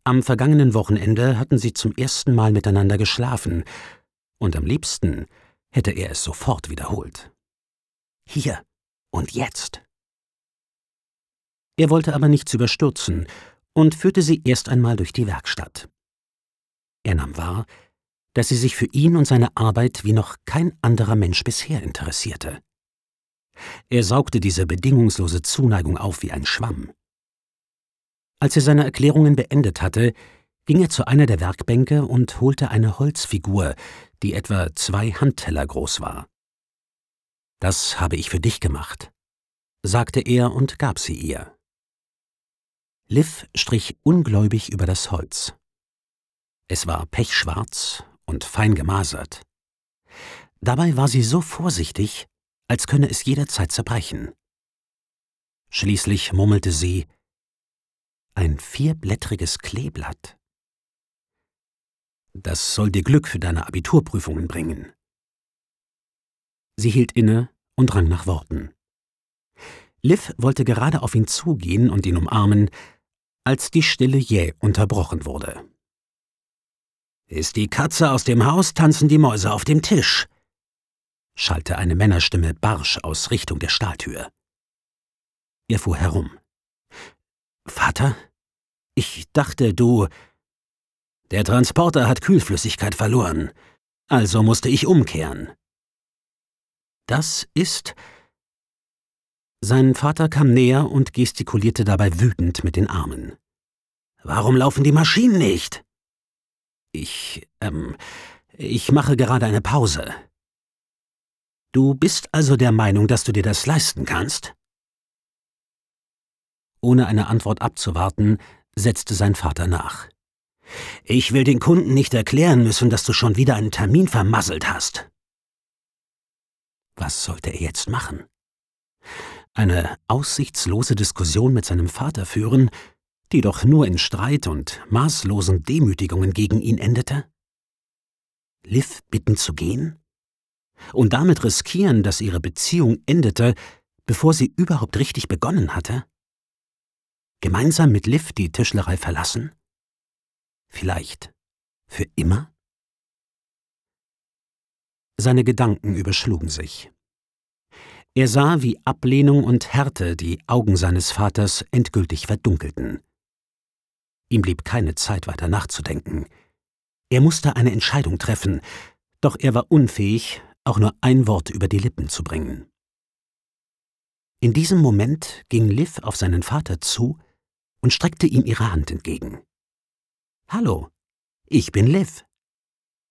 Am vergangenen Wochenende hatten sie zum ersten Mal miteinander geschlafen, und am liebsten hätte er es sofort wiederholt. Hier und jetzt. Er wollte aber nichts überstürzen und führte sie erst einmal durch die Werkstatt. Er nahm wahr, dass sie sich für ihn und seine Arbeit wie noch kein anderer Mensch bisher interessierte. Er saugte diese bedingungslose Zuneigung auf wie ein Schwamm. Als er seine Erklärungen beendet hatte, ging er zu einer der Werkbänke und holte eine Holzfigur, die etwa 2 Handteller groß war. »Das habe ich für dich gemacht«, sagte er und gab sie ihr. Liv strich ungläubig über das Holz. Es war pechschwarz und fein gemasert. Dabei war sie so vorsichtig, als könne es jederzeit zerbrechen. Schließlich murmelte sie: »Ein 4-blättriges Kleeblatt. Das soll dir Glück für deine Abiturprüfungen bringen.« Sie hielt inne und rang nach Worten. Liv wollte gerade auf ihn zugehen und ihn umarmen, als die Stille jäh unterbrochen wurde. »Ist die Katze aus dem Haus, tanzen die Mäuse auf dem Tisch«, schallte eine Männerstimme barsch aus Richtung der Stahltür. Er fuhr herum. »Vater? Ich dachte, du...« »Der Transporter hat Kühlflüssigkeit verloren, also musste ich umkehren.« »Das ist...« Sein Vater kam näher und gestikulierte dabei wütend mit den Armen. »Warum laufen die Maschinen nicht?« Ich mache gerade eine Pause.« »Du bist also der Meinung, dass du dir das leisten kannst?« Ohne eine Antwort abzuwarten, setzte sein Vater nach. »Ich will den Kunden nicht erklären müssen, dass du schon wieder einen Termin vermasselt hast.« Was sollte er jetzt machen? Eine aussichtslose Diskussion mit seinem Vater führen, die doch nur in Streit und maßlosen Demütigungen gegen ihn endete? Liv bitten zu gehen? Und damit riskieren, dass ihre Beziehung endete, bevor sie überhaupt richtig begonnen hatte? Gemeinsam mit Liv die Tischlerei verlassen? Vielleicht für immer? Seine Gedanken überschlugen sich. Er sah, wie Ablehnung und Härte die Augen seines Vaters endgültig verdunkelten. Ihm blieb keine Zeit, weiter nachzudenken. Er musste eine Entscheidung treffen, doch er war unfähig, auch nur ein Wort über die Lippen zu bringen. In diesem Moment ging Liv auf seinen Vater zu und streckte ihm ihre Hand entgegen. »Hallo, ich bin Liv.«